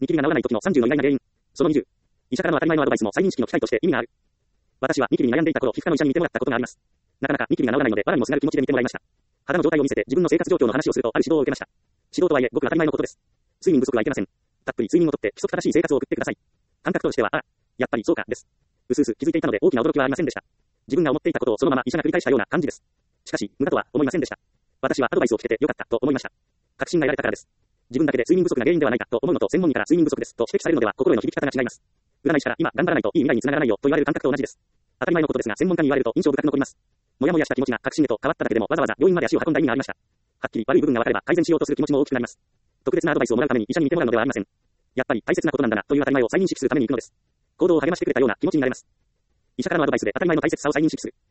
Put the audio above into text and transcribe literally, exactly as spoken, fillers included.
ニキビが治らない時のさんじゅうの意外な原因。そのにじゅう。医者からの当たり前のアドバイスも再認識の機会として意味がある。私はニキビに悩んでいた頃、皮膚科の医者に見てもらったことがあります。なかなかニキビが治らないので、わらにもすがる気持ちで見てもらいました。肌の状態を見せて自分の生活状況の話をすると、ある指導を受けました。指導とはいえ、ごく当たり前のことです。睡眠不足はいけません。たっぷり睡眠をとって規則正しい生活を送ってください。感覚としては、ああ、やっぱりそうか、です。うすうす気づいていたので大きな驚きはありませんでした。自分が思っていたことをそのまま医者が繰り返したような感じです。しかし、無駄とは思いませんでした。私はアドバイスを聞けてよかったと思いました。確信が得られたからです。自分だけで睡眠不足が原因ではないかと思うのと、専門医から睡眠不足ですと指摘されるのでは心への響き方が違います。占い師から今頑張らないといい未来につながらないよと言われる感覚と同じです。当たり前のことですが、専門家に言われると印象深く残ります。もやもやした気持ちが確信へと変わっただけでもわざわざ病院まで足を運んだ意味がありました。はっきり悪い部分が分かれば改善しようとする気持ちも大きくなります。特別なアドバイスをもらうために医者に見てもらうのではありません。やっぱり大切なことなんだなという当たり前を再認識するために行くのです。行動を励ましてくれたような気持ちになれます。医者からのアドバイスで当たり前の大切さを再認識する。